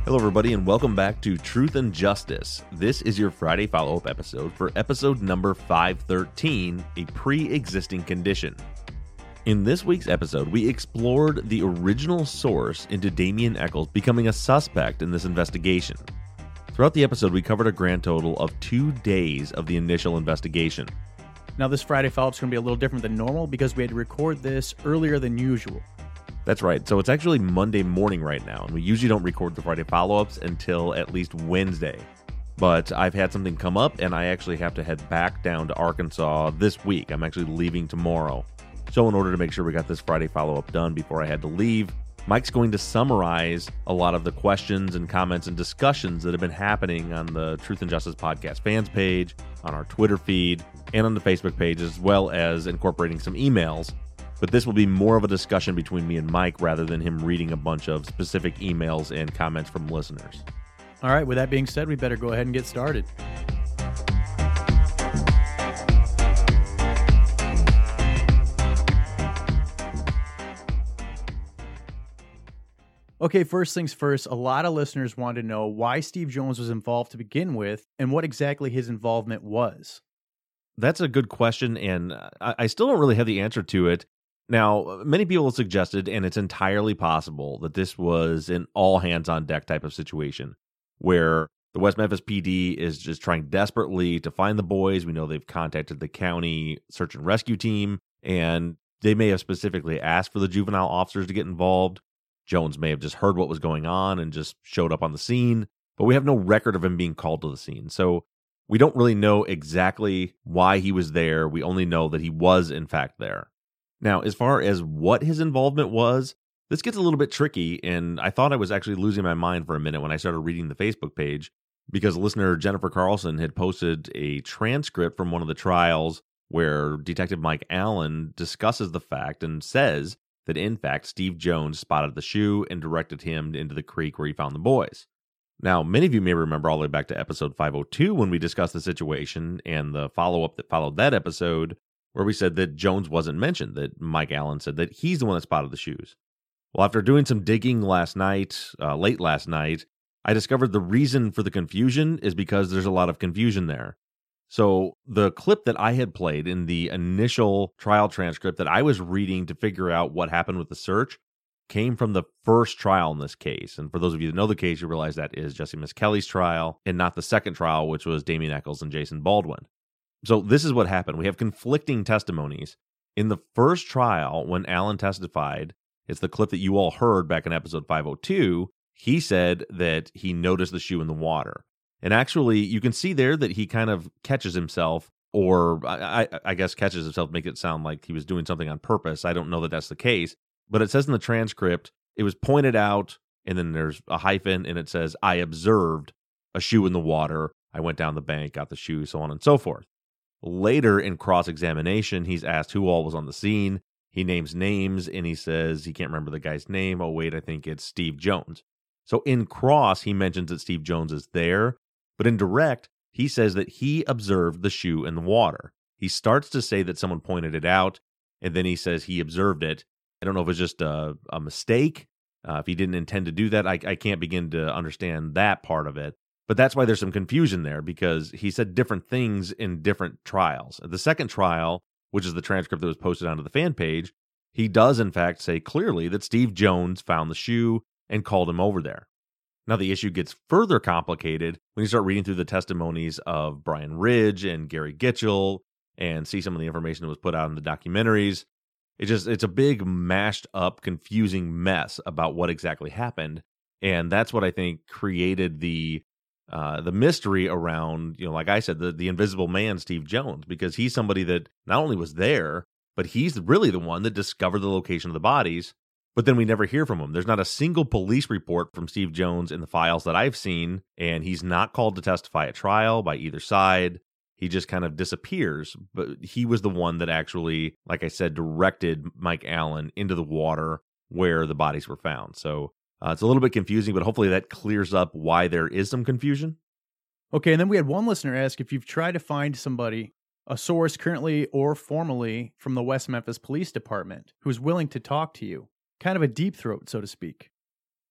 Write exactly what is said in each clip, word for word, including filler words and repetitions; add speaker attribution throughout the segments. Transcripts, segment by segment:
Speaker 1: Hello, everybody, and welcome back to Truth and Justice. This is your Friday follow-up episode for episode number five thirteen, A Pre-Existing Condition. In this week's episode, we explored the original source into Damien Echols becoming a suspect in this investigation. Throughout the episode, we covered a grand total of two days of the initial investigation.
Speaker 2: Now, this Friday follow-up is going to be a little different than normal because we had to record this earlier than usual.
Speaker 1: That's right. So it's actually Monday morning right now, and we usually don't record the Friday follow-ups until at least Wednesday. But I've had something come up, and I actually have to head back down to Arkansas this week. I'm actually leaving tomorrow. So in order to make sure we got this Friday follow-up done before I had to leave, Mike's going to summarize a lot of the questions and comments and discussions that have been happening on the Truth and Justice Podcast fans page, on our Twitter feed, and on the Facebook page, as well as incorporating some emails. But this will be more of a discussion between me and Mike rather than him reading a bunch of specific emails and comments from listeners.
Speaker 2: All right, with that being said, we better go ahead and get started. Okay, first things first, a lot of listeners want to know why Steve Jones was involved to begin with and what exactly his involvement was.
Speaker 1: That's a good question, and I, I still don't really have the answer to it. Now, many people have suggested, and it's entirely possible, that this was an all-hands-on-deck type of situation, where the West Memphis P D is just trying desperately to find the boys. We know they've contacted the county search and rescue team, and they may have specifically asked for the juvenile officers to get involved. Jones may have just heard what was going on and just showed up on the scene, but we have no record of him being called to the scene. So we don't really know exactly why he was there. We only know that he was, in fact, there. Now, as far as what his involvement was, this gets a little bit tricky, and I thought I was actually losing my mind for a minute when I started reading the Facebook page, because listener Jennifer Carlson had posted a transcript from one of the trials where Detective Mike Allen discusses the fact and says that, in fact, Steve Jones spotted the shoe and directed him into the creek where he found the boys. Now, many of you may remember all the way back to episode five oh two when we discussed the situation and the follow-up that followed that episode, where we said that Jones wasn't mentioned, that Mike Allen said that he's the one that spotted the shoes. Well, after doing some digging last night, uh, late last night, I discovered the reason for the confusion is because there's a lot of confusion there. So the clip that I had played in the initial trial transcript that I was reading to figure out what happened with the search came from the first trial in this case. And for those of you that know the case, you realize that is Jesse Miskelly's trial and not the second trial, which was Damien Echols and Jason Baldwin. So this is what happened. We have conflicting testimonies. In the first trial, when Allen testified, it's the clip that you all heard back in episode five oh two, he said that he noticed the shoe in the water. And actually, you can see there that he kind of catches himself, or I, I, I guess catches himself, make it sound like he was doing something on purpose. I don't know that that's the case. But it says in the transcript, it was pointed out, and then there's a hyphen, and it says, I observed a shoe in the water. I went down the bank, got the shoe, so on and so forth. Later in cross-examination, he's asked who all was on the scene. He names names, and he says he can't remember the guy's name. Oh, wait, I think it's Steve Jones. So in cross, he mentions that Steve Jones is there, but in direct, he says that he observed the shoe in the water. He starts to say that someone pointed it out, and then he says he observed it. I don't know if it's just a, a mistake, uh, if he didn't intend to do that. I, I can't begin to understand that part of it. But that's why there's some confusion there, because he said different things in different trials. The second trial, which is the transcript that was posted onto the fan page, he does in fact say clearly that Steve Jones found the shoe and called him over there. Now the issue gets further complicated when you start reading through the testimonies of Brian Ridge and Gary Gitchell and see some of the information that was put out in the documentaries. It just it's a big mashed up, confusing mess about what exactly happened. And that's what I think created the Uh, the mystery around, you know, like I said, the, the invisible man, Steve Jones, because he's somebody that not only was there, but he's really the one that discovered the location of the bodies, but then we never hear from him. There's not a single police report from Steve Jones in the files that I've seen, and he's not called to testify at trial by either side. He just kind of disappears, but he was the one that actually, like I said, directed Mike Allen into the water where the bodies were found. So Uh, it's a little bit confusing, but hopefully that clears up why there is some confusion.
Speaker 2: Okay, and then we had one listener ask if you've tried to find somebody, a source currently or formerly from the West Memphis Police Department, who's willing to talk to you. Kind of a deep throat, so to speak.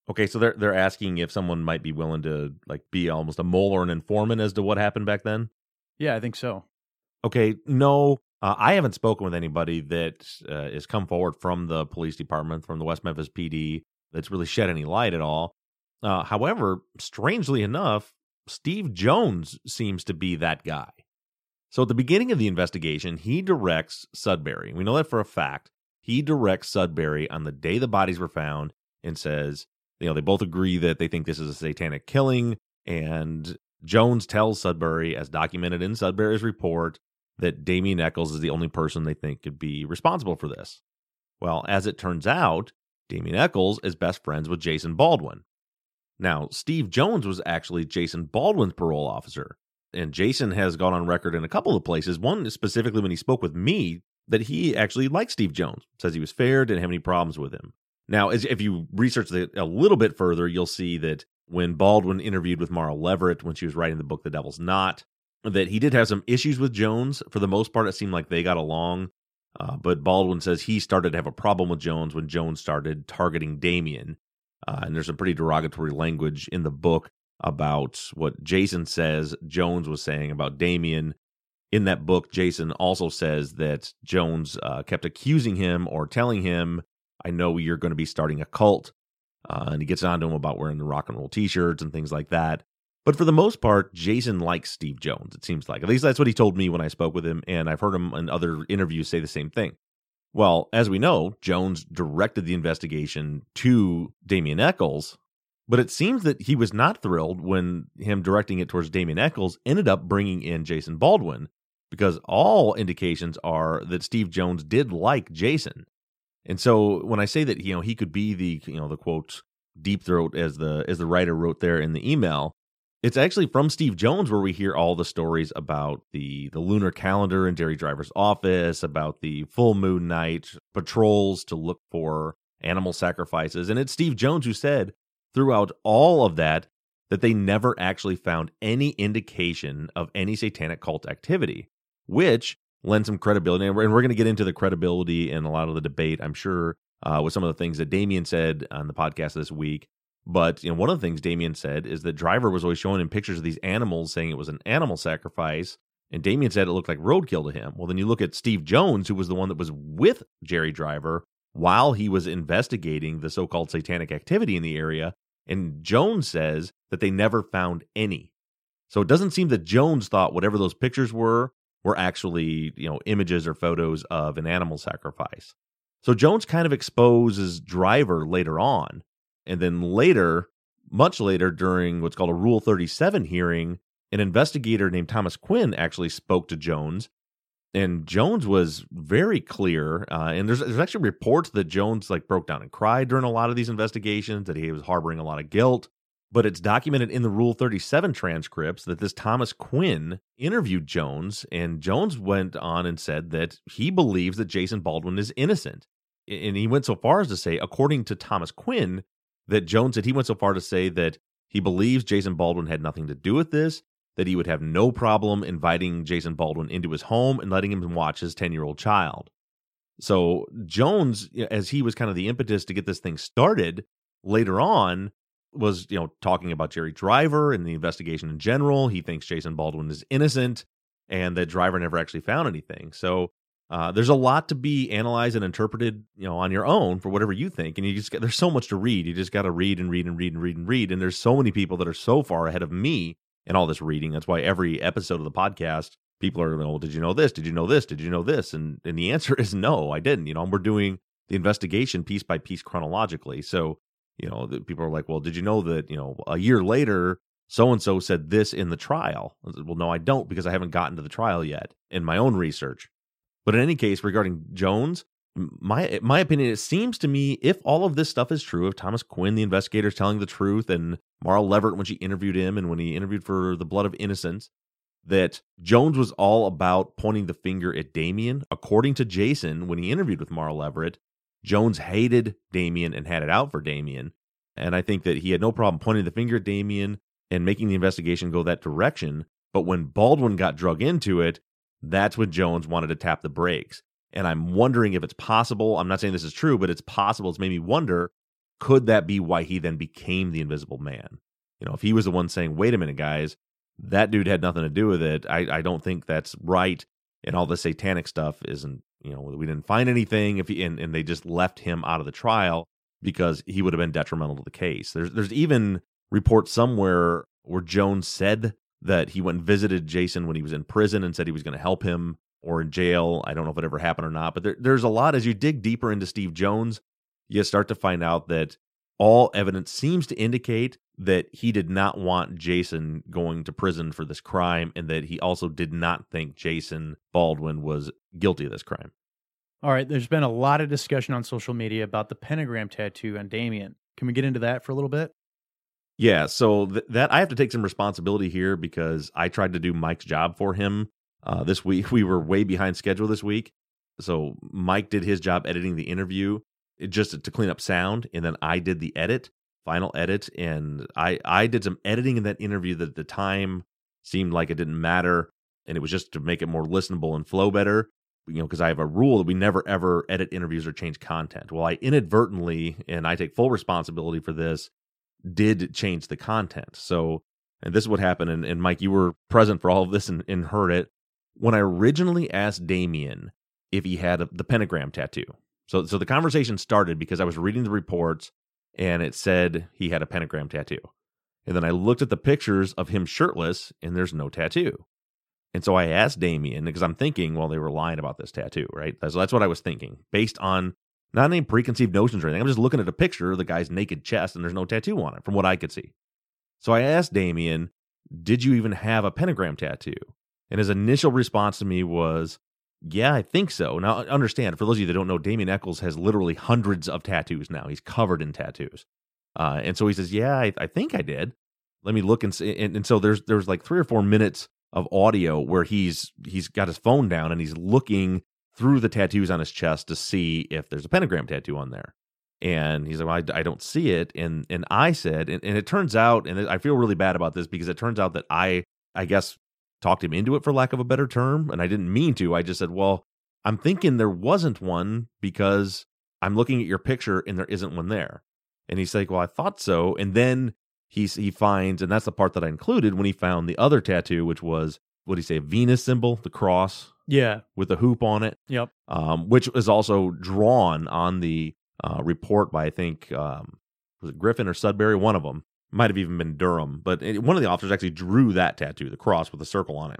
Speaker 1: Okay, so they're they're asking if someone might be willing to like be almost a mole or an informant as to what happened back then.
Speaker 2: Yeah, I think so.
Speaker 1: Okay, no, uh, I haven't spoken with anybody that uh, has come forward from the police department, from the West Memphis P D, that's really shed any light at all. Uh, however, strangely enough, Steve Jones seems to be that guy. So at the beginning of the investigation, he directs Sudbury. We know that for a fact. He directs Sudbury on the day the bodies were found and says, you know, they both agree that they think this is a satanic killing. And Jones tells Sudbury, as documented in Sudbury's report, that Damien Echols is the only person they think could be responsible for this. Well, as it turns out, Damien Echols is best friends with Jason Baldwin. Now, Steve Jones was actually Jason Baldwin's parole officer. And Jason has gone on record in a couple of places, one specifically when he spoke with me, that he actually liked Steve Jones, says he was fair, didn't have any problems with him. Now, as, if you research it a little bit further, you'll see that when Baldwin interviewed with Mara Leverett when she was writing the book The Devil's Knot, that he did have some issues with Jones. For the most part, it seemed like they got along. Uh, but Baldwin says he started to have a problem with Jones when Jones started targeting Damien. Uh, and there's some pretty derogatory language in the book about what Jason says Jones was saying about Damien. In that book, Jason also says that Jones uh, kept accusing him or telling him, I know you're going to be starting a cult. Uh, and he gets on to him about wearing the rock and roll t-shirts and things like that. But for the most part, Jason likes Steve Jones, it seems like. At least that's what he told me when I spoke with him, and I've heard him in other interviews say the same thing. Well, as we know, Jones directed the investigation to Damien Echols, but it seems that he was not thrilled when him directing it towards Damien Echols ended up bringing in Jason Baldwin, because all indications are that Steve Jones did like Jason. And so when I say that, you know, he could be the, you know, the quote, deep throat, as the as the writer wrote there in the email, it's actually from Steve Jones where we hear all the stories about the, the lunar calendar in Jerry Driver's office, about the full moon night patrols to look for animal sacrifices. And it's Steve Jones who said throughout all of that, that they never actually found any indication of any satanic cult activity, which lends some credibility. And we're, and we're going to get into the credibility and a lot of the debate, I'm sure, uh, with some of the things that Damien said on the podcast this week. But you know, one of the things Damien said is that Driver was always showing him pictures of these animals, saying it was an animal sacrifice. And Damien said it looked like roadkill to him. Well, then you look at Steve Jones, who was the one that was with Jerry Driver while he was investigating the so-called satanic activity in the area. And Jones says that they never found any. So it doesn't seem that Jones thought whatever those pictures were, were actually, you know, images or photos of an animal sacrifice. So Jones kind of exposes Driver later on. And then later, much later, during what's called a Rule thirty-seven hearing, an investigator named Thomas Quinn actually spoke to Jones. And Jones was very clear. Uh, and there's, there's actually reports that Jones like broke down and cried during a lot of these investigations, that he was harboring a lot of guilt. But it's documented in the Rule thirty-seven transcripts that this Thomas Quinn interviewed Jones, and Jones went on and said that he believes that Jason Baldwin is innocent. And he went so far as to say, according to Thomas Quinn, that Jones said he went so far to say that he believes Jason Baldwin had nothing to do with this, that he would have no problem inviting Jason Baldwin into his home and letting him watch his ten-year-old child. So Jones, as he was kind of the impetus to get this thing started, later on was, you know, talking about Jerry Driver and the investigation in general. He thinks Jason Baldwin is innocent and that Driver never actually found anything. So uh, there's a lot to be analyzed and interpreted, you know, on your own for whatever you think. And you just get, there's so much to read. You just got to read and read and read and read and read. And there's so many people that are so far ahead of me in all this reading. That's why every episode of the podcast, people are, well, did you know this? Did you know this? Did you know this? And and the answer is no, I didn't. You know, we're doing the investigation piece by piece chronologically. So, you know, the, people are like, well, did you know that, you know, a year later, so-and-so said this in the trial? I said, well, no, I don't, because I haven't gotten to the trial yet in my own research. But in any case, regarding Jones, my my opinion, it seems to me, if all of this stuff is true, if Thomas Quinn, the investigator, is telling the truth, and Mara Leverett, when she interviewed him, and when he interviewed for The Blood of Innocence, that Jones was all about pointing the finger at Damien. According to Jason, when he interviewed with Mara Leverett, Jones hated Damien and had it out for Damien. And I think that he had no problem pointing the finger at Damien and making the investigation go that direction. But when Baldwin got drug into it, that's when Jones wanted to tap the brakes. And I'm wondering if it's possible, I'm not saying this is true, but it's possible, it's made me wonder could that be why he then became the Invisible Man? You know, if he was the one saying, wait a minute, guys, that dude had nothing to do with it, I, I don't think that's right. And all the satanic stuff isn't, you know, we didn't find anything, if he, and, and they just left him out of the trial because he would have been detrimental to the case. There's there's even reports somewhere where Jones said that he went and visited Jason when he was in prison and said he was going to help him, or in jail. I don't know if it ever happened or not, but there, there's a lot. As you dig deeper into Steve Jones, you start to find out that all evidence seems to indicate that he did not want Jason going to prison for this crime, and that he also did not think Jason Baldwin was guilty of this crime.
Speaker 2: All right, there's been a lot of discussion on social media about the pentagram tattoo on Damien. Can we get into that for a little bit?
Speaker 1: Yeah, so th- that I have to take some responsibility here because I tried to do Mike's job for him uh, this week. We were way behind schedule this week. So Mike did his job editing the interview it, just to clean up sound, and then I did the edit, final edit, and I, I did some editing in that interview that at the time seemed like it didn't matter, and it was just to make it more listenable and flow better. You know, because I have a rule that we never ever edit interviews or change content. Well, I inadvertently, and I take full responsibility for this, did change the content. So, and this is what happened, and, and Mike, you were present for all of this and, and heard it. When I originally asked Damien if he had a, the pentagram tattoo, so so the conversation started because I was reading the reports, and it said he had a pentagram tattoo. And then I looked at the pictures of him shirtless, and there's no tattoo. And so I asked Damien, because I'm thinking, well, they were lying about this tattoo, right? So that's what I was thinking, based on not any preconceived notions or anything. I'm just looking at a picture of the guy's naked chest, and there's no tattoo on it, from what I could see. So I asked Damien, did you even have a pentagram tattoo? And his initial response to me was, yeah, I think so. Now, understand, for those of you that don't know, Damien Echols has literally hundreds of tattoos now. He's covered in tattoos. Uh, and so he says, yeah, I, I think I did. Let me look and see. And, and so there's there's like three or four minutes of audio where he's he's got his phone down and he's looking through the tattoos on his chest to see if there's a pentagram tattoo on there. And he's like, well, I, I don't see it. And and I said, and, and it turns out, and I feel really bad about this because it turns out that I, I guess, talked him into it, for lack of a better term. And I didn't mean to. I just said, well, I'm thinking there wasn't one because I'm looking at your picture and there isn't one there. And he's like, well, I thought so. And then He's, he finds, and that's the part that I included, when he found the other tattoo, which was, what did he say, a Venus symbol, the cross?
Speaker 2: Yeah.
Speaker 1: With a hoop on it.
Speaker 2: Yep.
Speaker 1: Um, which was also drawn on the uh, report by, I think, um, was it Griffin or Sudbury? One of them. Might have even been Durham. But it, one of the officers actually drew that tattoo, the cross with a circle on it.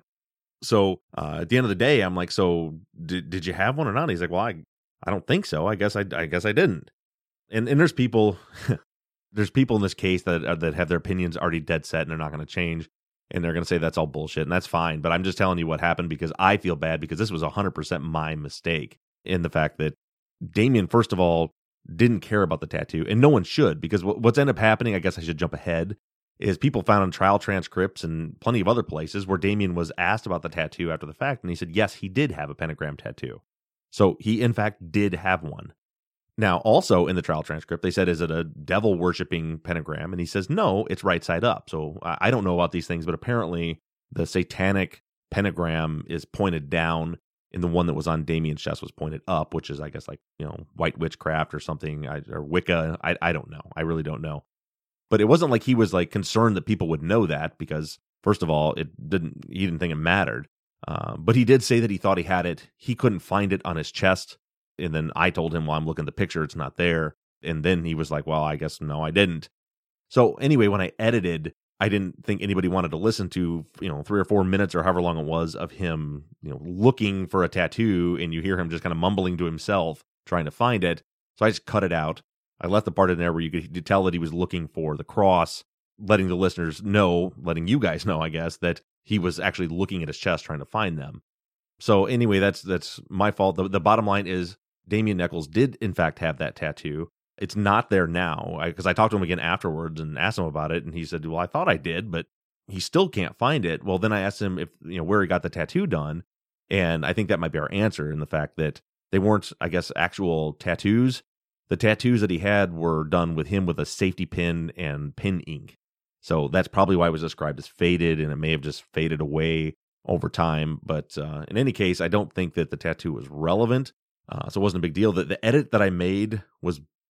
Speaker 1: So uh, at the end of the day, I'm like, so did, did you have one or not? He's like, well, I, I don't think so. I guess I, I guess I didn't. And and there's people... There's people in this case that uh, that have their opinions already dead set and they're not going to change, and they're going to say that's all bullshit, and that's fine. But I'm just telling you what happened because I feel bad because this was one hundred percent my mistake in the fact that Damien, first of all, didn't care about the tattoo, and no one should, because w- what's ended up happening, I guess I should jump ahead, is people found on trial transcripts and plenty of other places where Damien was asked about the tattoo after the fact, and he said, yes, he did have a pentagram tattoo. So he, in fact, did have one. Now, also in the trial transcript, they said, is it a devil-worshipping pentagram? And he says, no, it's right side up. So I don't know about these things, but apparently the satanic pentagram is pointed down, and the one that was on Damien's chest was pointed up, which is, I guess, like, you know, white witchcraft or something, or Wicca. I, I don't know. I really don't know. But it wasn't like he was, like, concerned that people would know that because, first of all, it didn't. he didn't think it mattered. Uh, but he did say that he thought he had it. He couldn't find it on his chest. And then I told him, well, I'm looking at the picture, it's not there. And then he was like, well, I guess no, I didn't. So anyway, when I edited, I didn't think anybody wanted to listen to, you know, three or four minutes or however long it was of him, you know, looking for a tattoo, and you hear him just kind of mumbling to himself, trying to find it. So I just cut it out. I left the part in there where you could tell that he was looking for the cross, letting the listeners know, letting you guys know, I guess, that he was actually looking at his chest trying to find them. So anyway, that's that's my fault. The, the bottom line is, Damien Echols did, in fact, have that tattoo. It's not there now, because I, I talked to him again afterwards and asked him about it, and he said, well, I thought I did, but he still can't find it. Well, then I asked him if, you know, where he got the tattoo done, and I think that might be our answer in the fact that they weren't, I guess, actual tattoos. The tattoos that he had were done with him with a safety pin and pin ink. So that's probably why it was described as faded, and it may have just faded away over time. But uh, in any case, I don't think that the tattoo was relevant. Uh, so it wasn't a big deal. The, the edit that I made was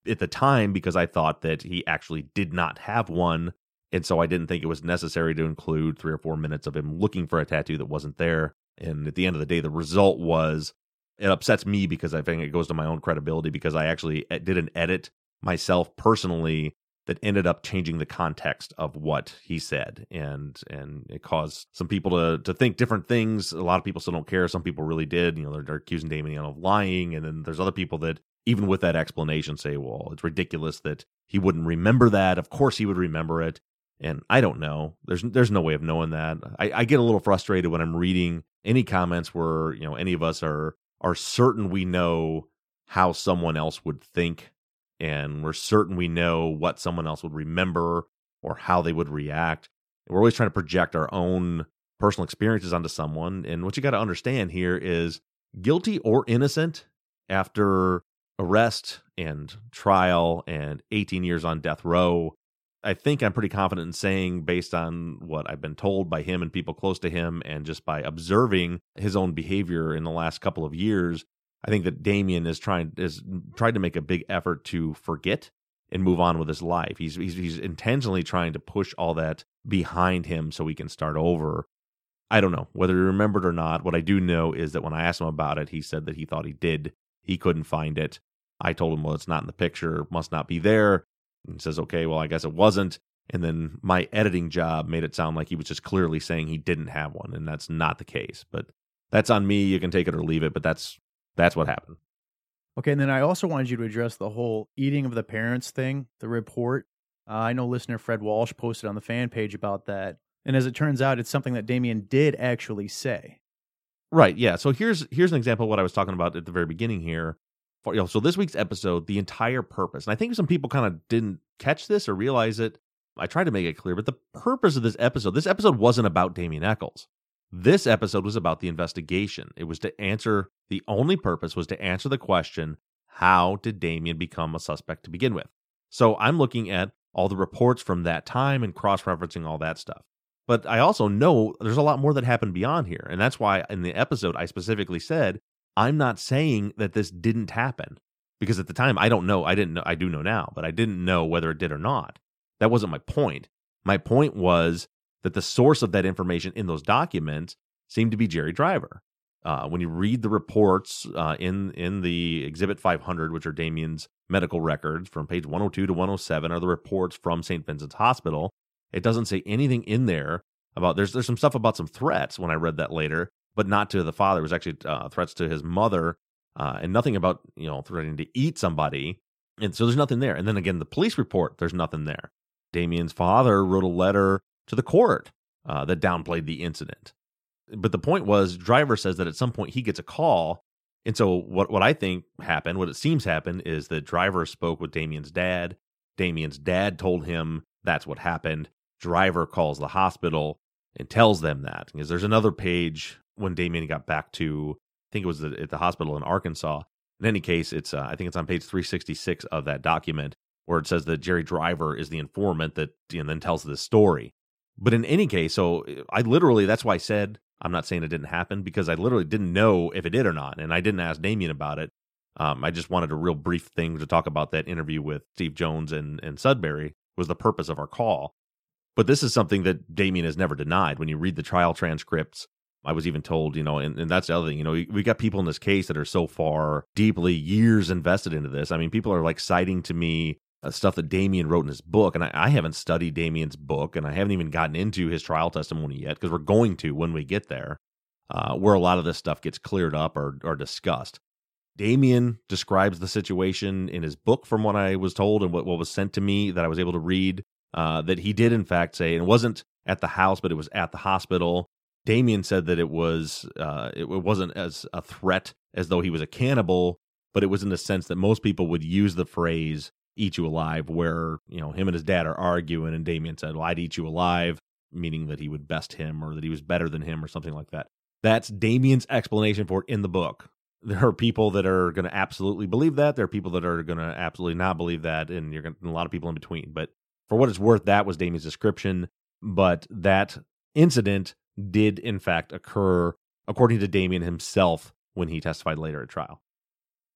Speaker 1: at the time because I thought that he actually did not have one. And so I didn't think it was necessary to include three or four minutes of him looking for a tattoo that wasn't there. And at the end of the day, the result was, it upsets me because I think it goes to my own credibility, because I actually did an edit myself personally that ended up changing the context of what he said. And and it caused some people to to think different things. A lot of people still don't care. Some people really did. You know, they're, they're accusing Damien of lying. And then there's other people that, even with that explanation, say, well, it's ridiculous that he wouldn't remember that. Of course he would remember it. And I don't know. There's there's no way of knowing that. I, I get a little frustrated when I'm reading any comments where, you know, any of us are are certain we know how someone else would think, and we're certain we know what someone else would remember or how they would react. We're always trying to project our own personal experiences onto someone. And what you got to understand here is, guilty or innocent, after arrest and trial and eighteen years on death row, I think I'm pretty confident in saying, based on what I've been told by him and people close to him, and just by observing his own behavior in the last couple of years, I think that Damien is trying is tried to make a big effort to forget and move on with his life. He's he's, he's intentionally trying to push all that behind him so he can start over. I don't know whether he remembered or not. What I do know is that when I asked him about it, he said that he thought he did. He couldn't find it. I told him, well, it's not in the picture, must not be there. And says, okay, well, I guess it wasn't. And then my editing job made it sound like he was just clearly saying he didn't have one, and that's not the case. But that's on me. You can take it or leave it, but that's that's what happened.
Speaker 2: Okay, and then I also wanted you to address the whole eating of the parents thing, the report. Uh, I know listener Fred Walsh posted on the fan page about that. And as it turns out, it's something that Damien did actually say.
Speaker 1: Right, yeah. So here's here's an example of what I was talking about at the very beginning here. For, you know, so this week's episode, the entire purpose, and I think some people kind of didn't catch this or realize it. I tried to make it clear, but the purpose of this episode, this episode wasn't about Damien Echols. This episode was about the investigation. It was to answer, the only purpose was to answer the question, how did Damien become a suspect to begin with? So I'm looking at all the reports from that time and cross-referencing all that stuff. But I also know there's a lot more that happened beyond here. And that's why in the episode, I specifically said, I'm not saying that this didn't happen, because at the time, I don't know. I didn't know. I do know now, but I didn't know whether it did or not. That wasn't my point. My point was that the source of that information in those documents seemed to be Jerry Driver. Uh, when you read the reports uh, in, in the Exhibit five hundred, which are Damien's medical records from page one oh two to one oh seven, are the reports from Saint Vincent's Hospital. It doesn't say anything in there about, there's, there's some stuff about some threats when I read that later, but not to the father. It was actually uh, threats to his mother, uh, and nothing about, you know, threatening to eat somebody. And so there's nothing there. And then again, the police report, there's nothing there. Damien's father wrote a letter to the court uh, that downplayed the incident. But the point was, Driver says that at some point he gets a call. And so what, what I think happened, what it seems happened, is that Driver spoke with Damien's dad. Damien's dad told him that's what happened. Driver calls the hospital and tells them that. Because there's another page when Damien got back to, I think it was at the hospital in Arkansas. In any case, it's uh, I think it's on page three sixty-six of that document, where it says that Jerry Driver is the informant that, you know, then tells this story. But in any case, so I literally, that's why I said, I'm not saying it didn't happen, because I literally didn't know if it did or not. And I didn't ask Damien about it. Um, I just wanted a real brief thing to talk about that interview with Steve Jones and, and Sudbury was the purpose of our call. But this is something that Damien has never denied. When you read the trial transcripts, I was even told, you know, and, and that's the other thing, you know, we, we got people in this case that are so far deeply years invested into this. I mean, people are like citing to me uh, stuff that Damien wrote in his book, and I, I haven't studied Damien's book, and I haven't even gotten into his trial testimony yet, because we're going to when we get there, uh, where a lot of this stuff gets cleared up or, or discussed. Damien describes the situation in his book, from what I was told and what, what was sent to me that I was able to read, uh, that he did in fact say, and it wasn't at the house, but it was at the hospital. Damien said that it was uh, it wasn't as a threat as though he was a cannibal, but it was in the sense that most people would use the phrase "eat you alive," where, you know, him and his dad are arguing, and Damien said, "Well, I'd eat you alive," meaning that he would best him or that he was better than him or something like that. That's Damien's explanation for it in the book. There are people that are going to absolutely believe that. There are people that are going to absolutely not believe that, and you're going to, a lot of people in between. But for what it's worth, that was Damien's description. But that incident did in fact occur, according to Damien himself, when he testified later at trial.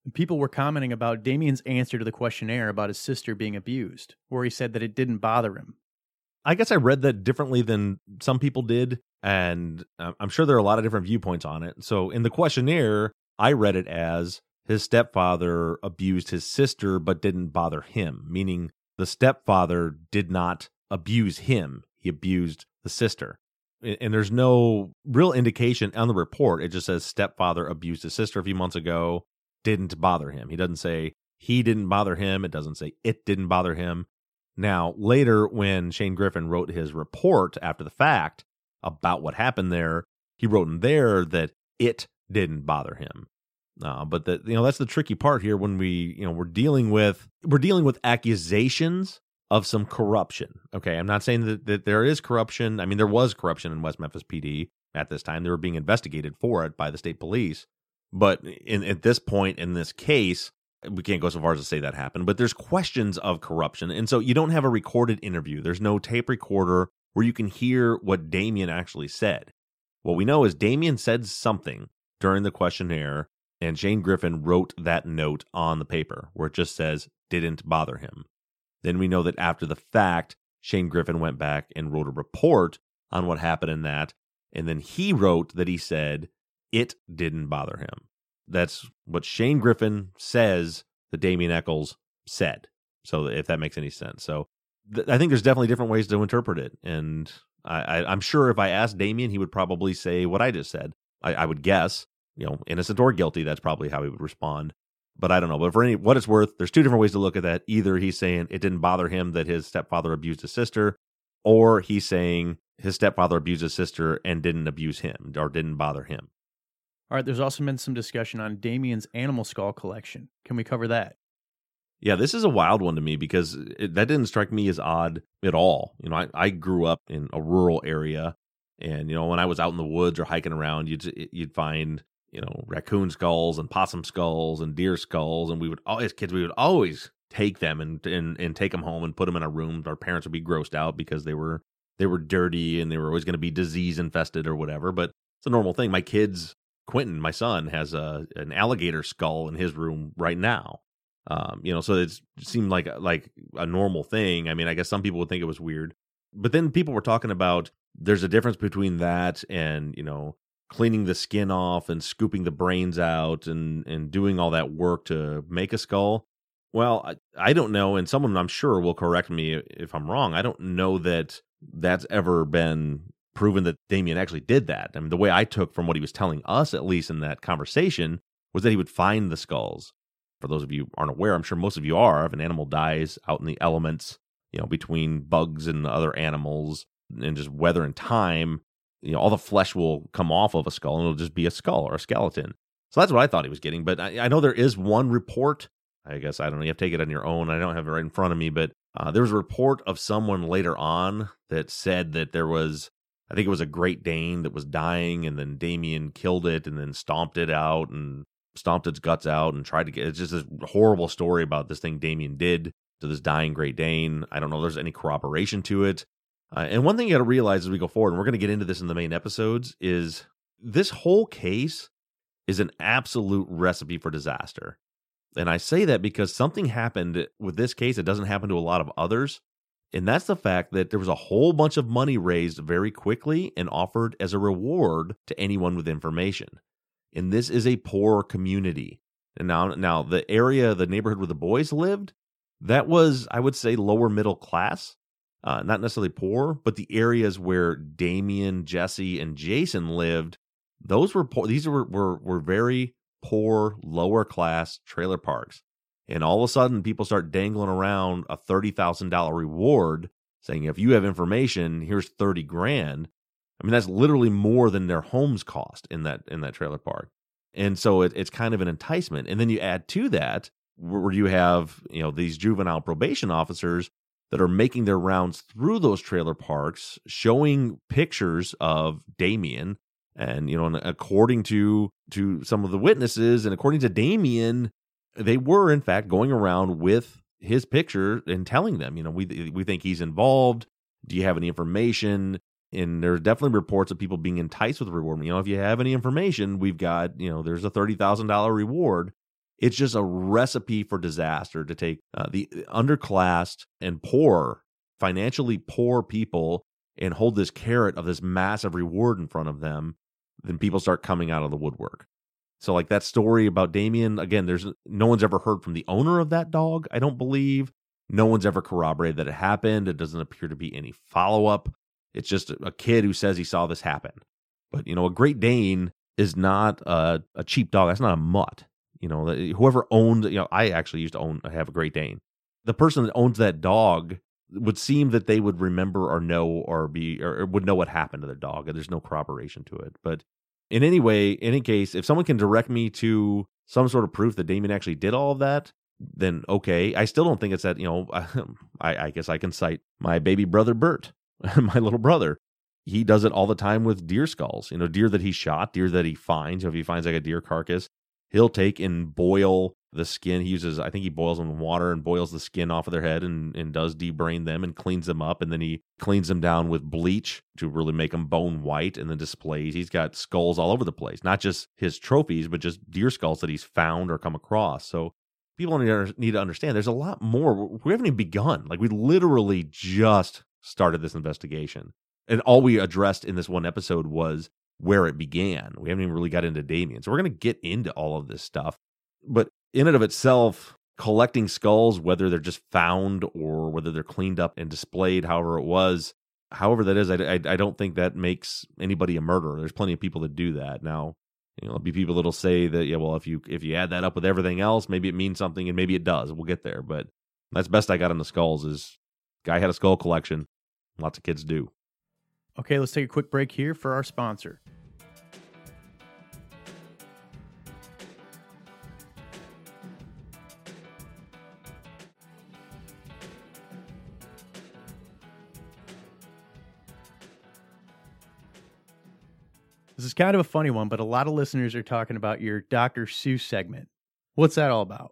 Speaker 2: People were commenting about Damien's answer to the questionnaire about his sister being abused, where he said that it didn't bother him.
Speaker 1: I guess I read that differently than some people did, and I'm sure there are a lot of different viewpoints on it. So in the questionnaire, I read it as his stepfather abused his sister but didn't bother him, meaning the stepfather did not abuse him. He abused the sister. And there's no real indication on the report. It just says stepfather abused his sister a few months ago, didn't bother him. He doesn't say he didn't bother him. It doesn't say it didn't bother him. Now, later when Shane Griffin wrote his report after the fact about what happened there, he wrote in there that it didn't bother him. Uh, but that, you know, that's the tricky part here when we, you know, we're dealing with we're dealing with accusations of some corruption. Okay, I'm not saying that, that there is corruption. I mean, there was corruption in West Memphis P D at this time. They were being investigated for it by the state police. But in, at this point in this case, we can't go so far as to say that happened, but there's questions of corruption. And so you don't have a recorded interview. There's no tape recorder where you can hear what Damien actually said. What we know is Damien said something during the questionnaire, and Shane Griffin wrote that note on the paper where it just says, didn't bother him. Then we know that after the fact, Shane Griffin went back and wrote a report on what happened in that. And then he wrote that he said it didn't bother him. That's what Shane Griffin says that Damien Echols said. So if that makes any sense. So th- I think there's definitely different ways to interpret it. And I, I, I'm sure if I asked Damien, he would probably say what I just said. I, I would guess, you know, innocent or guilty. That's probably how he would respond. But I don't know. But for any what it's worth, there's two different ways to look at that. Either he's saying it didn't bother him that his stepfather abused his sister, or he's saying his stepfather abused his sister and didn't abuse him or didn't bother him.
Speaker 2: All right, there's also been some discussion on Damien's animal skull collection. Can we cover that?
Speaker 1: Yeah, this is a wild one to me because it, that didn't strike me as odd at all. You know, I, I grew up in a rural area, and, you know, when I was out in the woods or hiking around, you'd you'd find, you know, raccoon skulls and possum skulls and deer skulls, and we would, as kids, we would always take them and, and, and take them home and put them in our room. Our parents would be grossed out because they were, they were dirty and they were always going to be disease infested or whatever, but it's a normal thing. My kids... Quentin, my son, has a an alligator skull in his room right now. Um, you know, so it seemed like like a normal thing. I mean, I guess some people would think it was weird, but then people were talking about there's a difference between that and, you know, cleaning the skin off and scooping the brains out and and doing all that work to make a skull. Well, I, I don't know, and someone I'm sure will correct me if I'm wrong. I don't know that that's ever been proven that Damien actually did that. I mean, the way I took from what he was telling us, at least in that conversation, was that he would find the skulls. For those of you who aren't aware, I'm sure most of you are, if an animal dies out in the elements, you know, between bugs and other animals and just weather and time, you know, all the flesh will come off of a skull and it'll just be a skull or a skeleton. So that's what I thought he was getting. But I, I know there is one report. I guess, I don't know, you have to take it on your own. I don't have it right in front of me, but uh, there was a report of someone later on that said that there was, I think it was a Great Dane that was dying, and then Damien killed it and then stomped it out and stomped its guts out and tried to get, it's just this horrible story about this thing Damien did to this dying Great Dane. I don't know if there's any corroboration to it. Uh, and one thing you got to realize as we go forward, and we're going to get into this in the main episodes, is this whole case is an absolute recipe for disaster. And I say that because something happened with this case that doesn't happen to a lot of others. And that's the fact that there was a whole bunch of money raised very quickly and offered as a reward to anyone with information. And this is a poor community. And now, now the area, the neighborhood where the boys lived, that was, I would say, lower middle class. Uh, not necessarily poor, but the areas where Damien, Jesse, and Jason lived, those were poor. These were, were, were very poor, lower class trailer parks. And all of a sudden, people start dangling around a thirty thousand dollars reward, saying, if you have information, here's thirty grand. I mean, that's literally more than their homes cost in that in that trailer park. And so it, it's kind of an enticement. And then you add to that, where you have, you know, these juvenile probation officers that are making their rounds through those trailer parks, showing pictures of Damien. And, you know, and according to to some of the witnesses, and according to Damien, they were, in fact, going around with his picture and telling them, you know, we we think he's involved. Do you have any information? And there's definitely reports of people being enticed with the reward. You know, if you have any information, we've got, you know, there's a thirty thousand dollars reward. It's just a recipe for disaster to take uh, the underclassed and poor, financially poor people and hold this carrot of this massive reward in front of them. Then people start coming out of the woodwork. So like that story about Damien, again, there's no one's ever heard from the owner of that dog, I don't believe. No one's ever corroborated that it happened. It doesn't appear to be any follow-up. It's just a kid who says he saw this happen. But, you know, a Great Dane is not a, a cheap dog. That's not a mutt. You know, whoever owned, you know, I actually used to own, have a Great Dane. The person that owns that dog would seem that they would remember or know or be, or would know what happened to their dog. And there's no corroboration to it. But in any way, in any case, if someone can direct me to some sort of proof that Damien actually did all of that, then okay. I still don't think it's that, you know, I, I guess I can cite my baby brother, Bert, my little brother. He does it all the time with deer skulls, you know, deer that he shot, deer that he finds. If he finds like a deer carcass, he'll take and boil the skin. He uses, I think he boils them in water and boils the skin off of their head and, and does debrain them and cleans them up. And then he cleans them down with bleach to really make them bone white and then displays. He's got skulls all over the place, not just his trophies, but just deer skulls that he's found or come across. So people need to understand there's a lot more. We haven't even begun. Like we literally just started this investigation. And all we addressed in this one episode was where it began. We haven't even really got into Damien. So we're going to get into all of this stuff. But in and of itself, collecting skulls, whether they're just found or whether they're cleaned up and displayed, however it was, however that is, I, I, I don't think that makes anybody a murderer. There's plenty of people that do that. Now, you know, there'll be people that'll say that, yeah, well, if you if you add that up with everything else, maybe it means something, and maybe it does. We'll get there. But that's best I got on the skulls is guy had a skull collection. Lots of kids do.
Speaker 2: Okay, let's take a quick break here for our sponsor. This is kind of a funny one, but a lot of listeners are talking about your Doctor Seuss segment. What's that all about?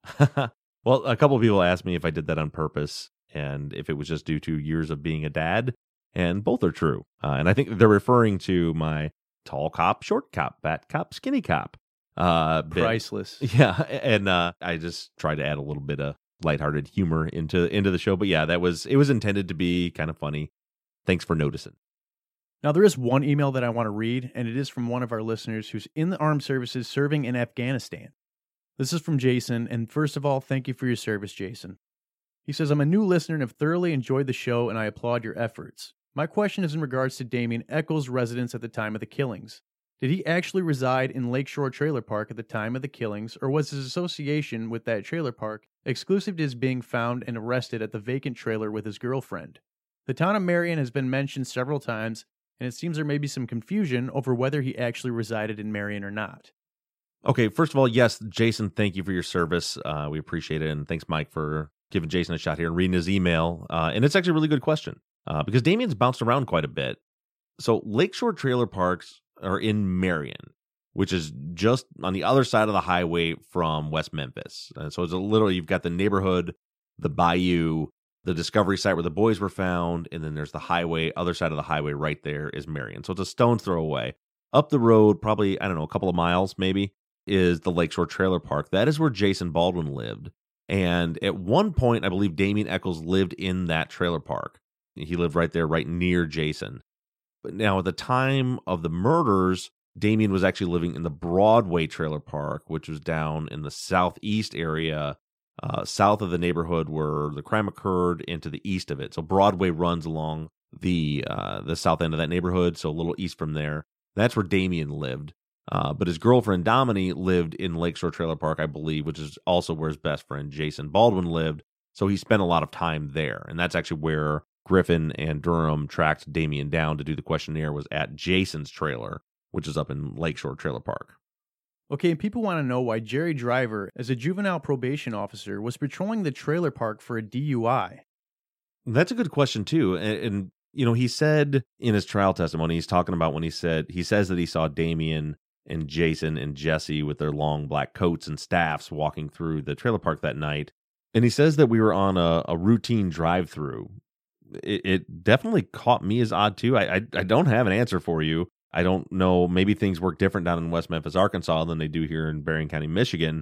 Speaker 1: Well, a couple of people asked me if I did that on purpose and if it was just due to years of being a dad. And both are true. Uh, and I think they're referring to my tall cop, short cop, fat cop, skinny cop. Uh, bit.
Speaker 2: Priceless.
Speaker 1: Yeah. And uh, I just tried to add a little bit of lighthearted humor into, into the show. But yeah, that was, it was intended to be kind of funny. Thanks for noticing.
Speaker 2: Now, there is one email that I want to read, and it is from one of our listeners who's in the armed services serving in Afghanistan. This is from Jason. And first of all, thank you for your service, Jason. He says, I'm a new listener and have thoroughly enjoyed the show, and I applaud your efforts. My question is in regards to Damien Echols' residence at the time of the killings. Did he actually reside in Lakeshore Trailer Park at the time of the killings, or was his association with that trailer park exclusive to his being found and arrested at the vacant trailer with his girlfriend? The town of Marion has been mentioned several times, and it seems there may be some confusion over whether he actually resided in Marion or not.
Speaker 1: Okay, first of all, yes, Jason, thank you for your service. Uh, we appreciate it, and thanks, Mike, for giving Jason a shot here and reading his email. Uh, and it's actually a really good question. Uh, because Damien's bounced around quite a bit. So Lakeshore Trailer Parks are in Marion, which is just on the other side of the highway from West Memphis. And so it's a little, you've got the neighborhood, the bayou, the discovery site where the boys were found, and then there's the highway, other side of the highway right there is Marion. So it's a stone's throw away. Up the road, probably, I don't know, a couple of miles maybe, is the Lakeshore Trailer Park. That is where Jason Baldwin lived. And at one point, I believe Damien Echols lived in that trailer park. He lived right there, right near Jason. But now at the time of the murders, Damien was actually living in the Broadway Trailer Park, which was down in the southeast area, uh, south of the neighborhood where the crime occurred, into the east of it. So Broadway runs along the uh, the south end of that neighborhood, so a little east from there. That's where Damien lived. Uh, but his girlfriend, Domini, lived in Lakeshore Trailer Park, I believe, which is also where his best friend, Jason Baldwin, lived. So he spent a lot of time there. And that's actually where Griffin and Durham tracked Damien down to do the questionnaire, was at Jason's trailer, which is up in Lakeshore Trailer Park.
Speaker 2: Okay, and people want to know why Jerry Driver, as a juvenile probation officer, was patrolling the trailer park for a D U I.
Speaker 1: That's a good question, too. And, and, you know, he said in his trial testimony, he's talking about when he said, he says that he saw Damien and Jason and Jesse with their long black coats and staffs walking through the trailer park that night. And he says that we were on a, a routine drive-through. It, it definitely caught me as odd, too. I, I I don't have an answer for you. I don't know. Maybe things work different down in West Memphis, Arkansas than they do here in Berrien County, Michigan.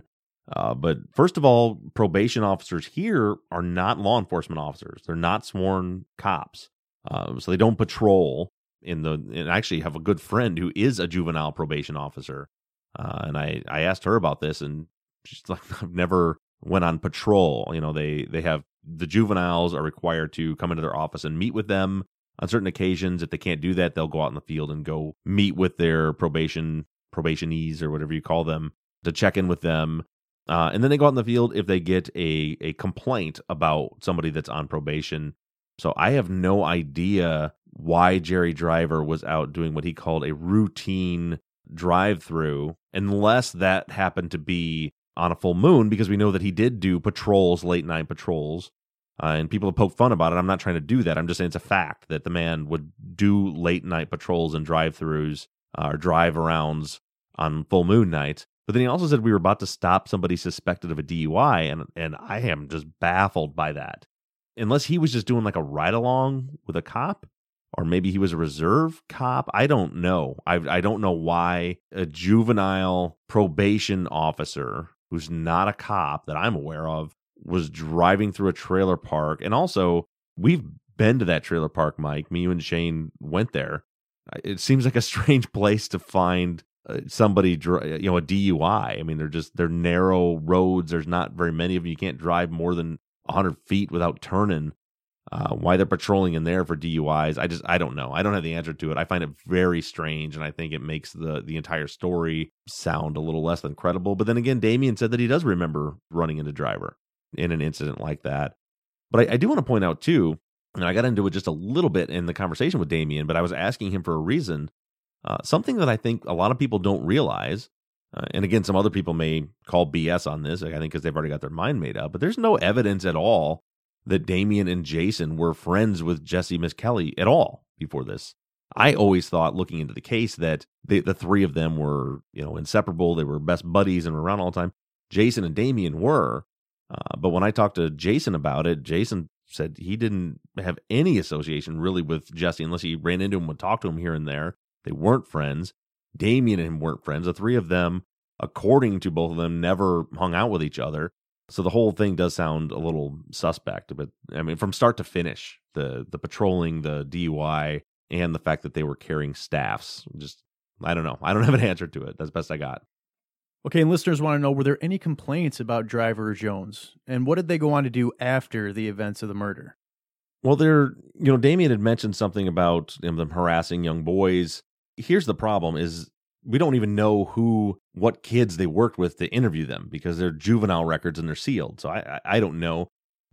Speaker 1: Uh, but first of all, probation officers here are not law enforcement officers. They're not sworn cops. Uh, so they don't patrol in the, and I actually have a good friend who is a juvenile probation officer. Uh, and I, I asked her about this, and she's like, I've never went on patrol. You know, they, they have, the juveniles are required to come into their office and meet with them on certain occasions. If they can't do that, they'll go out in the field and go meet with their probation, probationees or whatever you call them, to check in with them. Uh, and then they go out in the field if they get a, a complaint about somebody that's on probation. So I have no idea why Jerry Driver was out doing what he called a routine drive-through, unless that happened to be on a full moon, because we know that he did do patrols, late night patrols, uh, and people have poked fun about it. I'm not trying to do that. I'm just saying it's a fact that the man would do late night patrols and drive-throughs uh, or drive-arounds on full moon nights. But then he also said we were about to stop somebody suspected of a D U I, and and I am just baffled by that. Unless he was just doing like a ride-along with a cop, or maybe he was a reserve cop. I don't know. I I don't know why a juvenile probation officer who's not a cop that I'm aware of was driving through a trailer park. And also, we've been to that trailer park, Mike. Me, you, and Shane went there. It seems like a strange place to find uh, somebody, you know, a D U I. I mean, they're just, they're narrow roads. There's not very many of them. You can't drive more than one hundred feet without turning. Uh, why they're patrolling in there for D U Is, I just, I don't know. I don't have the answer to it. I find it very strange, and I think it makes the the entire story sound a little less than credible. But then again, Damien said that he does remember running into Driver in an incident like that. But I, I do want to point out, too, and I got into it just a little bit in the conversation with Damien, but I was asking him for a reason. Uh, something that I think a lot of people don't realize, uh, and again, some other people may call B S on this, I think because they've already got their mind made up, but there's no evidence at all that Damien and Jason were friends with Jesse Misskelley at all before this. I always thought, looking into the case, that they, the three of them were, you know, inseparable. They were best buddies and were around all the time. Jason and Damien were, uh, but when I talked to Jason about it, Jason said he didn't have any association really with Jesse unless he ran into him and talked to him here and there. They weren't friends. Damien and him weren't friends. The three of them, according to both of them, never hung out with each other. So the whole thing does sound a little suspect, but I mean, from start to finish, the the patrolling, the D U I, and the fact that they were carrying staffs, just, I don't know. I don't have an answer to it. That's the best I got.
Speaker 2: Okay, and listeners want to know, were there any complaints about Driver or Jones? And what did they go on to do after the events of the murder?
Speaker 1: Well, there, you know, Damien had mentioned something about, you know, them harassing young boys. Here's the problem is, we don't even know who, what kids they worked with to interview them because they're juvenile records and they're sealed. So I, I don't know.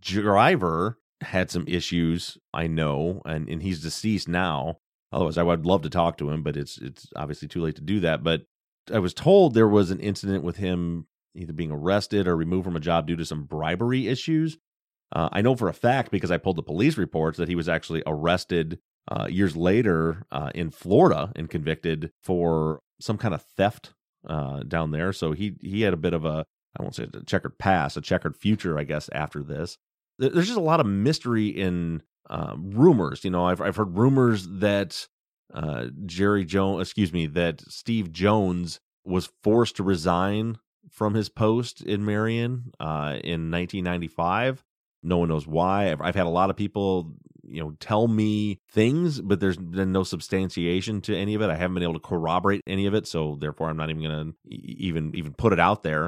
Speaker 1: Driver had some issues, I know, and, and he's deceased now. Otherwise, I would love to talk to him, but it's it's obviously too late to do that. But I was told there was an incident with him either being arrested or removed from a job due to some bribery issues. Uh, I know for a fact, because I pulled the police reports, that he was actually arrested uh, years later uh, in Florida and convicted for some kind of theft uh, down there. So he he had a bit of a, I won't say a checkered past, a checkered future, I guess, after this. There's just a lot of mystery in uh, rumors. You know, I've I've heard rumors that uh, Jerry Jones, excuse me, that Steve Jones was forced to resign from his post in Marion uh, in nineteen ninety-five. No one knows why. I've, I've had a lot of people, you know, tell me things, but there's been no substantiation to any of it. I haven't been able to corroborate any of it, so therefore I'm not even going to even even put it out there.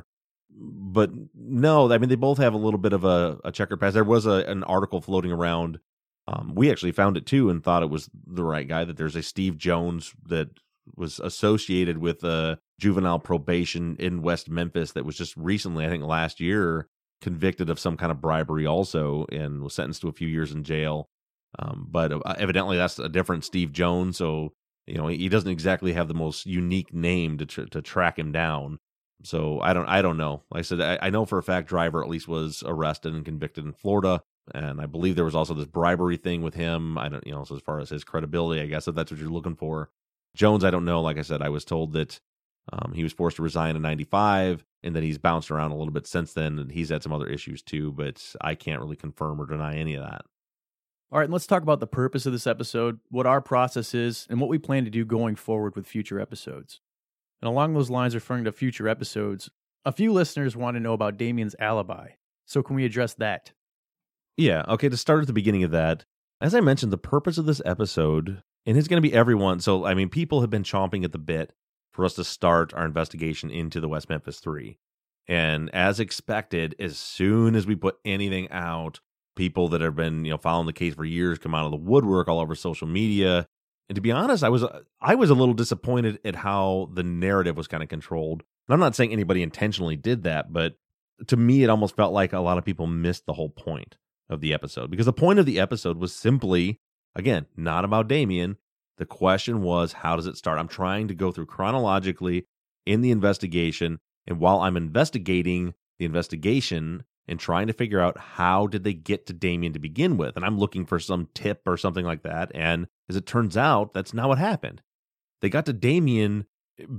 Speaker 1: But no, I mean, they both have a little bit of a, a checkered past. There was a, an article floating around. Um, we actually found it too and thought it was the right guy, that there's a Steve Jones that was associated with a juvenile probation in West Memphis that was just recently, I think last year, convicted of some kind of bribery also and was sentenced to a few years in jail. Um, but evidently that's a different Steve Jones. So, you know, he doesn't exactly have the most unique name to tr- to track him down. So I don't I don't know. Like I said, I, I know for a fact Driver at least was arrested and convicted in Florida. And I believe there was also this bribery thing with him. I don't, you know, so as far as his credibility, I guess if that's what you're looking for. Jones, I don't know. Like I said, I was told that um, he was forced to resign in ninety-five and that he's bounced around a little bit since then. And he's had some other issues too, but I can't really confirm or deny any of that.
Speaker 2: All right, and let's talk about the purpose of this episode, what our process is, and what we plan to do going forward with future episodes. And along those lines, referring to future episodes, A few listeners want to know about Damien's alibi. So can we address that?
Speaker 1: Yeah, okay, to start at the beginning of that, as I mentioned, the purpose of this episode, and it's going to be everyone, so, I mean, people have been chomping at the bit for us to start our investigation into the West Memphis Three. And as expected, as soon as we put anything out, people that have been, you know, following the case for years come out of the woodwork all over social media. And to be honest, I was I was a little disappointed at how the narrative was kind of controlled. And I'm not saying anybody intentionally did that, but to me, it almost felt like a lot of people missed the whole point of the episode. Because the point of the episode was simply, again, not about Damien. The question was, how does it start? I'm trying to go through chronologically in the investigation. And while I'm investigating the investigation and trying to figure out how did they get to Damien to begin with, and I'm looking for some tip or something like that. And as it turns out, that's not what happened. They got to Damien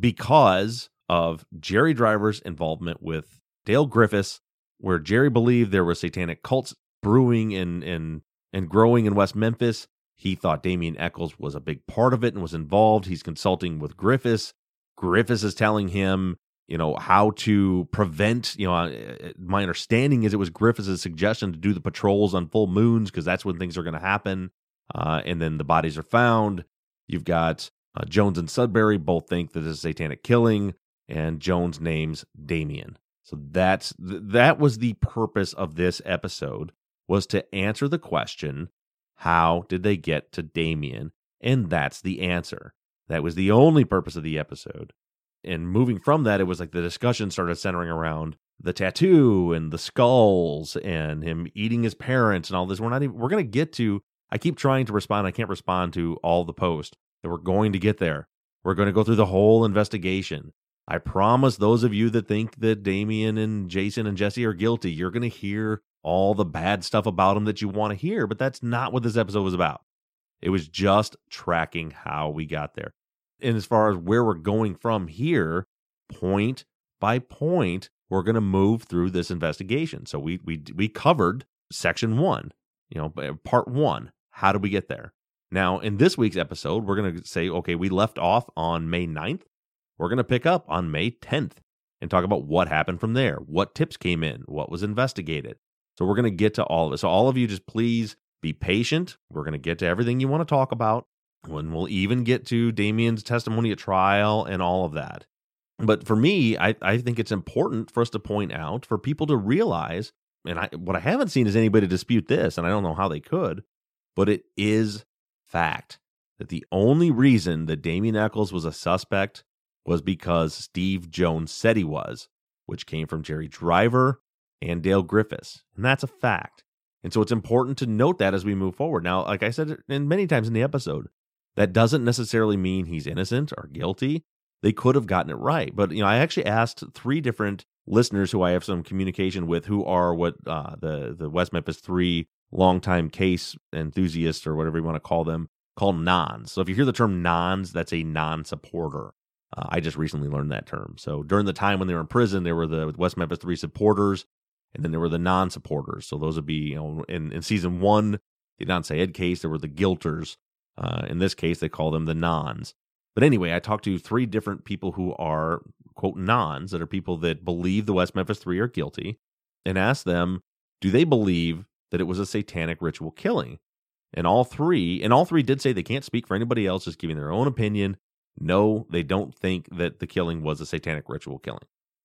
Speaker 1: because of Jerry Driver's involvement with Dale Griffiths, where Jerry believed there were satanic cults brewing and and and growing in West Memphis. He thought Damien Echols was a big part of it and was involved. He's consulting with Griffiths. Griffiths is telling him, you know, how to prevent, you know, my understanding is it was Griffiths' suggestion to do the patrols on full moons because that's when things are going to happen. Uh, and then the bodies are found. You've got uh, Jones and Sudbury both think that it's a satanic killing, and Jones names Damien. So that's that was the purpose of this episode, was to answer the question, how did they get to Damien? And that's the answer. That was the only purpose of the episode. And moving from that, it was like the discussion started centering around the tattoo and the skulls and him eating his parents and all this. We're not even, we're going to get to, I keep trying to respond. I can't respond to all the posts, that we're going to get there. We're going to go through the whole investigation. I promise those of you that think that Damien and Jason and Jesse are guilty, you're going to hear all the bad stuff about them that you want to hear, but that's not what this episode was about. It was just tracking how we got there. And as far as where we're going from here, point by point, we're going to move through this investigation. So we we we covered section one, you know, part one. How did we get there? Now, in this week's episode, we're going to say, okay, we left off on May ninth. We're going to pick up on May tenth and talk about what happened from there, what tips came in, what was investigated. So we're going to get to all of it. So all of you just please be patient. We're going to get to everything you want to talk about. When we'll even get to Damien's testimony at trial and all of that. But for me, I, I think it's important for us to point out, for people to realize, and I, what I haven't seen is anybody dispute this, and I don't know how they could, but it is fact that the only reason that Damien Echols was a suspect was because Steve Jones said he was, which came from Jerry Driver and Dale Griffiths. And that's a fact. And so it's important to note that as we move forward. Now, like I said and many times in the episode, that doesn't necessarily mean he's innocent or guilty. They could have gotten it right. But, you know, I actually asked three different listeners who I have some communication with, who are what uh, the, the West Memphis Three longtime case enthusiasts, or whatever you want to call them, call nons. So if you hear the term nons, that's a non-supporter. Uh, I just recently learned that term. So during the time when they were in prison, there were the West Memphis Three supporters, and then there were the non-supporters. So those would be, you know, in, in season one, the Adnan Syed case, there were the guilters. Uh, in this case, they call them the nons. But anyway, I talked to three different people who are, quote, nons, that are people that believe the West Memphis Three are guilty, and asked them, do they believe that it was a satanic ritual killing? And all three, and all three did say they can't speak for anybody else, just giving their own opinion. No, they don't think that the killing was a satanic ritual killing.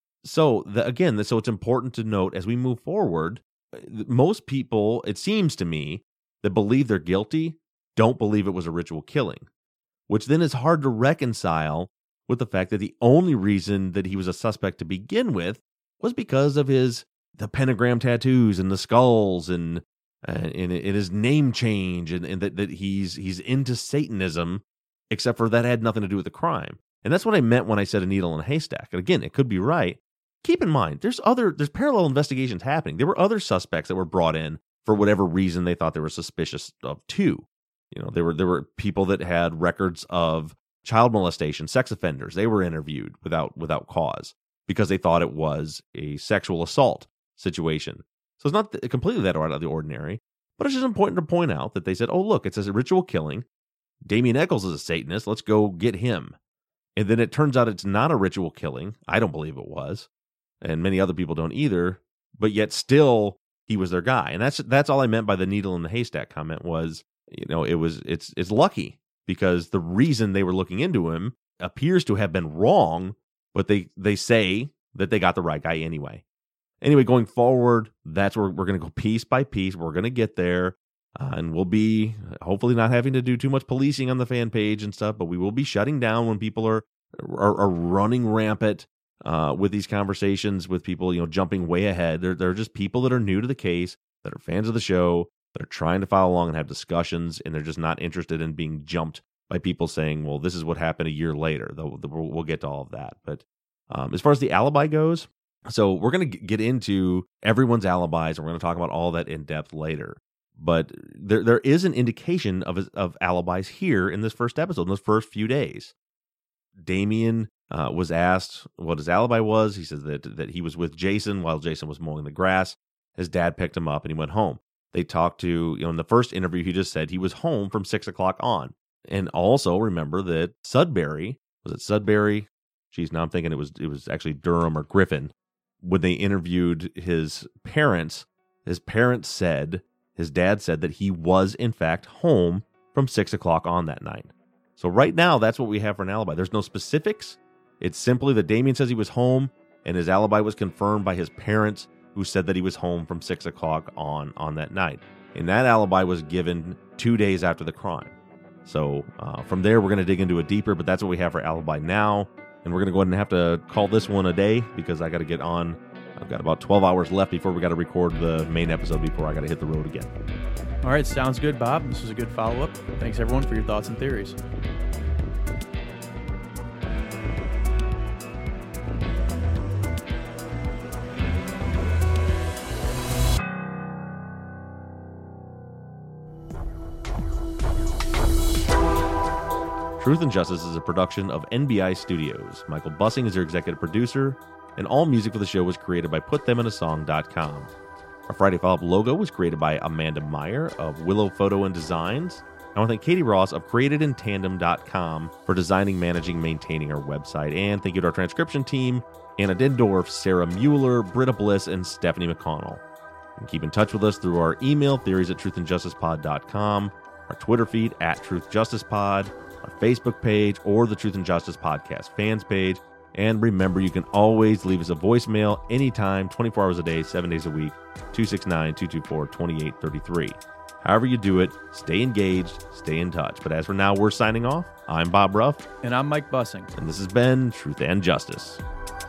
Speaker 1: So, the, again, so it's important to note as we move forward, most people, it seems to me, that believe they're guilty don't believe it was a ritual killing, which then is hard to reconcile with the fact that the only reason that he was a suspect to begin with was because of his the pentagram tattoos and the skulls and uh, and, and his name change, and, and that, that he's he's into Satanism, except for that had nothing to do with the crime. And that's what I meant when I said a needle in a haystack. And again, it could be right. Keep in mind, there's other there's parallel investigations happening. There were other suspects that were brought in for whatever reason they thought they were suspicious of too. You know, there were there were people that had records of child molestation, sex offenders. They were interviewed without without cause because they thought it was a sexual assault situation. So it's not th- completely that out of the ordinary, but it's just important to point out that they said, oh, look, it says a ritual killing. Damien Echols is a Satanist. Let's go get him. And then it turns out it's not a ritual killing. I don't believe it was. and many other people don't either, but yet still he was their guy. And that's that's all I meant by the needle in the haystack comment was, you know, it was it's it's lucky because the reason they were looking into him appears to have been wrong, but they they say that they got the right guy anyway. Anyway, going forward, that's where we're going to go piece by piece. We're going to get there. Uh, and we'll be hopefully not having to do too much policing on the fan page and stuff, but we will be shutting down when people are are, are running rampant uh, with these conversations with people, you know, jumping way ahead. They're, they're just people that are new to the case, that are fans of the show, that are trying to follow along and have discussions, and they're just not interested in being jumped by people saying, well, this is what happened a year later. Though we'll, we'll get to all of that. But um, as far as the alibi goes, so we're going to get into everyone's alibis, and we're going to talk about all that in depth later. But there there is an indication of of alibis here in this first episode, in those first few days. Damian uh, was asked what his alibi was. He says that that he was with Jason while Jason was mowing the grass. His dad picked him up and he went home. They talked to, you know, in the first interview, he just said he was home from six o'clock on. And also remember that Sudbury, was it Sudbury? Geez, now I'm thinking it was it was actually Durham or Griffin. When they interviewed his parents, his parents said, his dad said that he was, in fact, home from six o'clock on that night. So right now, that's what we have for an alibi. There's no specifics. It's simply that Damian says he was home, and his alibi was confirmed by his parents, who said that he was home from six o'clock on, on that night. And that alibi was given two days after the crime. So uh, from there, we're going to dig into it deeper, but that's what we have for alibi now. And we're going to go ahead and have to call this one a day because I got to get on. I've got about twelve hours left before we got to record the main episode before I got to hit the road again.
Speaker 2: All right, sounds good, Bob. This was a good follow-up. Thanks, everyone, for your thoughts and theories.
Speaker 1: Truth and Justice is a production of N B I Studios. Michael Bussing is your executive producer, and all music for the show was created by put them in a song dot com. Our Friday Follow-Up logo was created by Amanda Meyer of Willow Photo and Designs. I want to thank Katie Ross of created in tandem dot com for designing, managing, maintaining our website. And thank you to our transcription team, Anna Dindorf, Sarah Mueller, Britta Bliss, and Stephanie McConnell. You can keep in touch with us through our email, theories at truth and justice pod dot com, our Twitter feed, at Truth Justice Pod, our Facebook page, or the Truth and Justice Podcast fans page. And remember, you can always leave us a voicemail anytime, twenty-four hours a day, seven days a week, two six nine, two two four, two eight three three. However you do it, stay engaged, stay in touch. But as for now, we're signing off. I'm Bob Ruff.
Speaker 2: And I'm Mike Bussing.
Speaker 1: And this has been Truth and Justice.